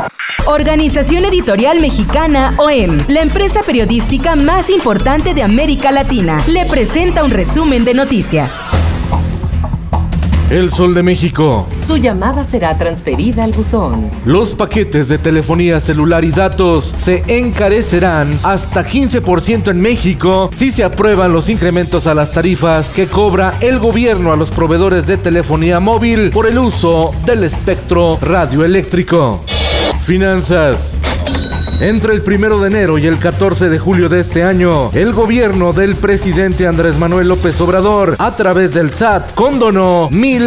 Organización Editorial Mexicana, OEM, la empresa periodística más importante de América Latina, le presenta un resumen de noticias. El Sol de México. Su llamada será transferida al buzón. Los paquetes de telefonía celular y datos se encarecerán hasta 15% en México si se aprueban los incrementos a las tarifas que cobra el gobierno a los proveedores de telefonía móvil por el uso del espectro radioeléctrico. Finanzas. Entre el 1 de enero y el 14 de julio de este año, el gobierno del presidente Andrés Manuel López Obrador, a través del SAT, condonó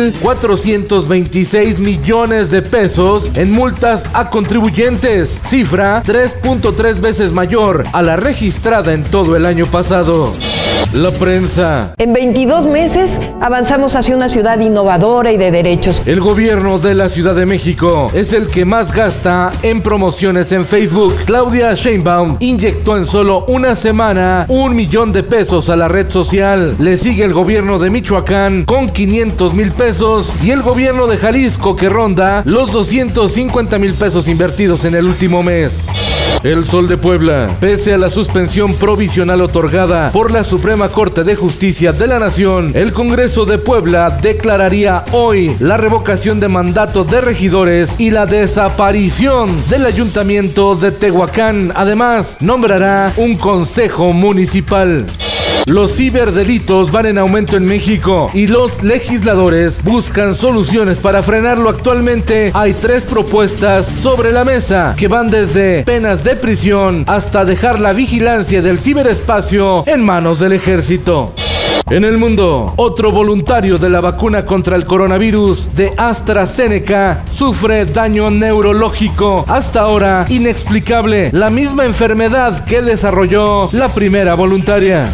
1,426 millones de pesos en multas a contribuyentes, cifra 3.3 veces mayor a la registrada en todo el año pasado. La prensa. En 22 meses avanzamos hacia una ciudad innovadora y de derechos. El gobierno de la Ciudad de México es el que más gasta en promociones en Facebook. Claudia Sheinbaum inyectó en solo una semana 1 millón de pesos a la red social. Le sigue el gobierno de Michoacán con 500,000 pesos y el gobierno de Jalisco, que ronda los 250,000 pesos invertidos en el último mes. El Sol de Puebla. Pese a la suspensión provisional otorgada por la Suprema Corte de Justicia de la Nación, el Congreso de Puebla declararía hoy la revocación de mandato de regidores y la desaparición del Ayuntamiento de Tehuacán. Además, nombrará un consejo municipal. Los ciberdelitos van en aumento en México y los legisladores buscan soluciones para frenarlo. Actualmente hay 3 propuestas sobre la mesa que van desde penas de prisión hasta dejar la vigilancia del ciberespacio en manos del ejército. En el mundo, otro voluntario de la vacuna contra el coronavirus de AstraZeneca sufre daño neurológico, hasta ahora inexplicable, la misma enfermedad que desarrolló la primera voluntaria.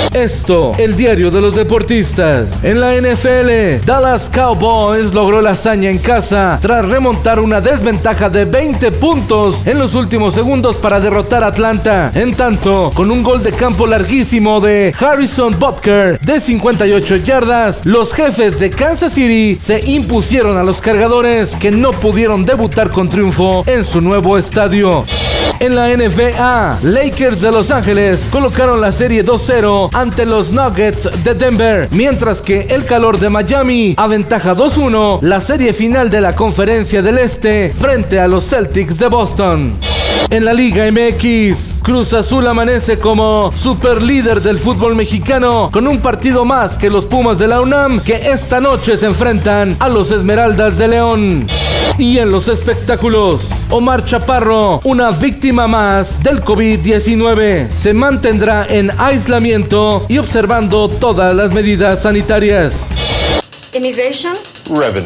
Esto, el diario de los deportistas. En la NFL, Dallas Cowboys logró la hazaña en casa tras remontar una desventaja de 20 puntos en los últimos segundos para derrotar a Atlanta. En tanto, con un gol de campo larguísimo de Harrison Butker de 58 yardas, los jefes de Kansas City se impusieron a los Cargadores, que no pudieron debutar con triunfo en su nuevo estadio. En la NBA, Lakers de Los Ángeles colocaron la serie 2-0 ante los Nuggets de Denver, mientras que el calor de Miami aventaja 2-1 la serie final de la Conferencia del Este frente a los Celtics de Boston. En la Liga MX, Cruz Azul amanece como superlíder del fútbol mexicano con un partido más que los Pumas de la UNAM, que esta noche se enfrentan a los Esmeraldas de León. Y en los espectáculos, Omar Chaparro, una víctima más del COVID-19, se mantendrá en aislamiento y observando todas las medidas sanitarias. Immigration? Revenue.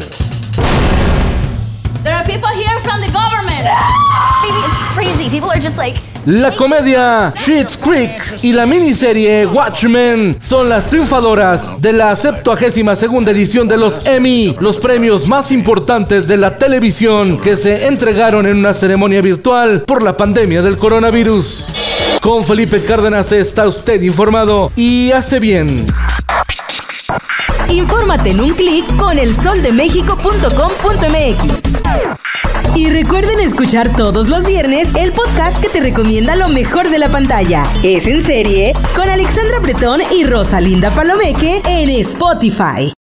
There are people here from the government. Baby, it's crazy. People are just like... La comedia Schitt's Creek y la miniserie Watchmen son las triunfadoras de la 72ª edición de los Emmy, los premios más importantes de la televisión que se entregaron en una ceremonia virtual por la pandemia del coronavirus. Con Felipe Cárdenas está usted informado y hace bien. Infórmate en un clic con elsoldemexico.com.mx. Y recuerden escuchar todos los viernes el podcast que te recomienda lo mejor de la pantalla. Es en serie con Alexandra Bretón y Rosalinda Palomeque en Spotify.